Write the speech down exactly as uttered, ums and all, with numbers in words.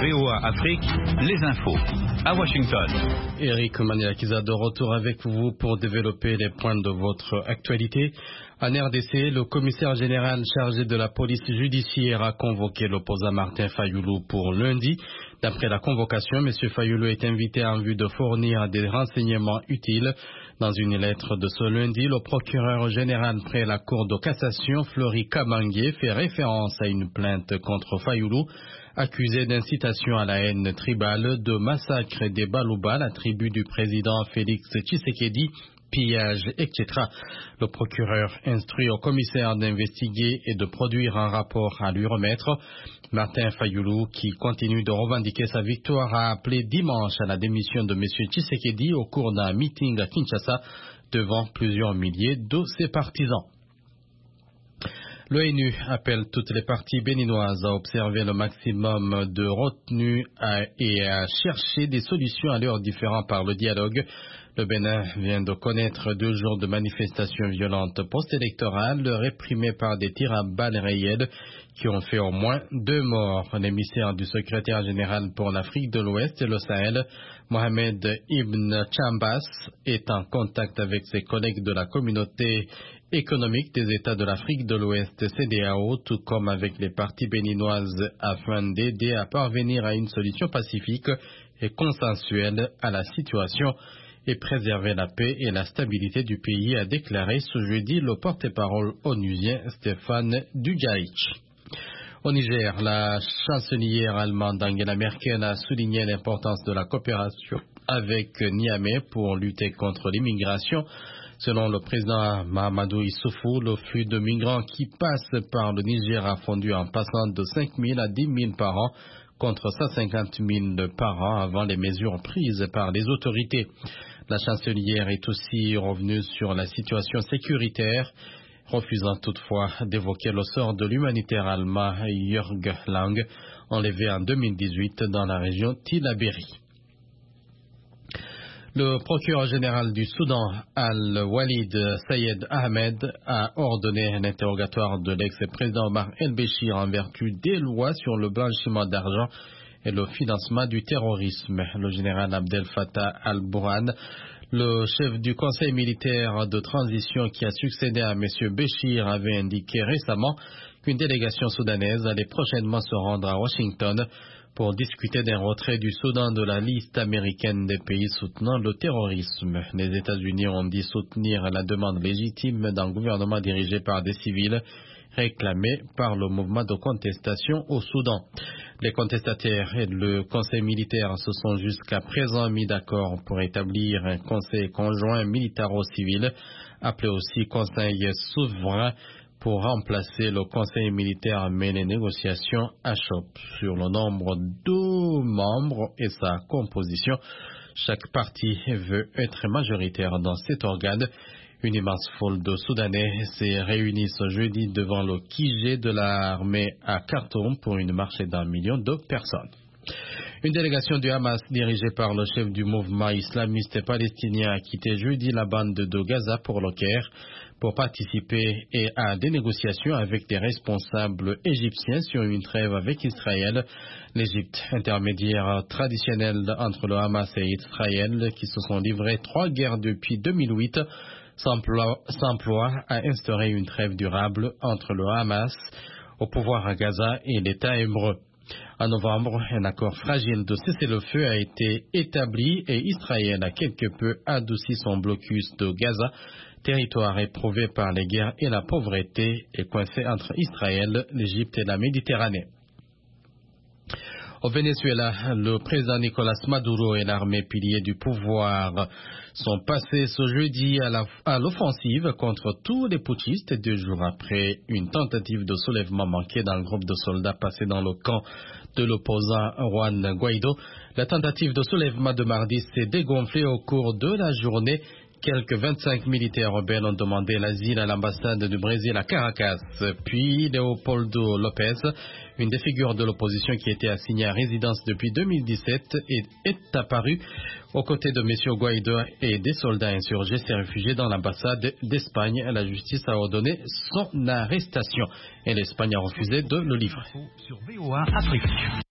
V O A Afrique, les infos. À Washington. Eric Maniakiza de retour avec vous pour développer les points de votre actualité. En R D C, le commissaire général chargé de la police judiciaire a convoqué l'opposant Martin Fayoulou pour lundi. D'après la convocation, M. Fayoulou est invité en vue de fournir des renseignements utiles. Dans une lettre de ce lundi, le procureur général près la Cour de cassation, Fleury Kabangué, fait référence à une plainte contre Fayoulou, accusé d'incitation à la haine tribale, de massacre des Balouba, la tribu du président Félix Tshisekedi, pillage, et cetera. Le procureur instruit au commissaire d'investiguer et de produire un rapport à lui remettre. Martin Fayoulou, qui continue de revendiquer sa victoire, a appelé dimanche à la démission de M. Tshisekedi au cours d'un meeting à Kinshasa devant plusieurs milliers de ses partisans. L'ONU appelle toutes les parties béninoises à observer le maximum de retenue et à chercher des solutions à leurs différends par le dialogue. Le Bénin vient de connaître deux jours de manifestations violentes post-électorales réprimées par des tirs à balles réelles qui ont fait au moins deux morts. L'émissaire du secrétaire général pour l'Afrique de l'Ouest et le Sahel, Mohamed Ibn Chambas, est en contact avec ses collègues de la communauté économique des États de l'Afrique de l'Ouest, C D A O, tout comme avec les parties béninoises, afin d'aider à parvenir à une solution pacifique et consensuelle à la situation et préserver la paix et la stabilité du pays, a déclaré ce jeudi le porte-parole onusien Stéphane Dujarric. Au Niger, la chancelière allemande Angela Merkel a souligné l'importance de la coopération avec Niamey pour lutter contre l'immigration. Selon le président Mahamadou Issoufou, le flux de migrants qui passent par le Niger a fondu en passant de cinq mille à dix mille par an, contre cent cinquante mille par an avant les mesures prises par les autorités. La chancelière est aussi revenue sur la situation sécuritaire, refusant toutefois d'évoquer le sort de l'humanitaire allemand Jörg Lang, enlevé en deux mille dix-huit dans la région Tillabéri. Le procureur général du Soudan, Al-Walid Sayed Ahmed, a ordonné un interrogatoire de l'ex-président Omar El-Béchir en vertu des lois sur le blanchiment d'argent et le financement du terrorisme. Le général Abdel Fattah al-Burhan, le chef du conseil militaire de transition qui a succédé à M. Béchir, avait indiqué récemment qu'une délégation soudanaise allait prochainement se rendre à Washington pour discuter d'un retrait du Soudan de la liste américaine des pays soutenant le terrorisme. Les États-Unis ont dit soutenir la demande légitime d'un gouvernement dirigé par des civils réclamé par le mouvement de contestation au Soudan. Les contestataires et le conseil militaire se sont jusqu'à présent mis d'accord pour établir un conseil conjoint militaro-civil, appelé aussi conseil souverain, pour remplacer le conseil militaire, mais les négociations achoppent sur le nombre de membres et sa composition. Chaque parti veut être majoritaire dans cet organe. Une immense foule de Soudanais s'est réunie ce jeudi devant le Q G de l'armée à Khartoum pour une marche d'un million de personnes. Une délégation du Hamas dirigée par le chef du mouvement islamiste palestinien a quitté jeudi la bande de Gaza pour le Caire pour participer à des négociations avec des responsables égyptiens sur une trêve avec Israël. L'Égypte, intermédiaire traditionnelle entre le Hamas et Israël, qui se sont livrés trois guerres depuis deux mille huit, s'emploie à instaurer une trêve durable entre le Hamas au pouvoir à Gaza et l'État hébreu. En novembre, un accord fragile de cessez-le-feu a été établi et Israël a quelque peu adouci son blocus de Gaza, territoire éprouvé par les guerres et la pauvreté et coincé entre Israël, l'Égypte et la Méditerranée. Au Venezuela, le président Nicolás Maduro et l'armée pilier du pouvoir sont passés ce jeudi à l'offensive contre tous les putschistes deux jours après une tentative de soulèvement manquée d'un groupe de soldats passés dans le camp de l'opposant Juan Guaido. La tentative de soulèvement de mardi s'est dégonflée au cours de la journée. Quelques vingt-cinq militaires rebelles ont demandé l'asile à l'ambassade du Brésil à Caracas. Puis Leopoldo Lopez, une des figures de l'opposition qui était assignée à résidence depuis deux mille dix-sept, est, est apparu aux côtés de M. Guaido et des soldats insurgés s'est réfugié dans l'ambassade d'Espagne. La justice a ordonné son arrestation et l'Espagne a refusé de le livrer. Sur V O A Afrique.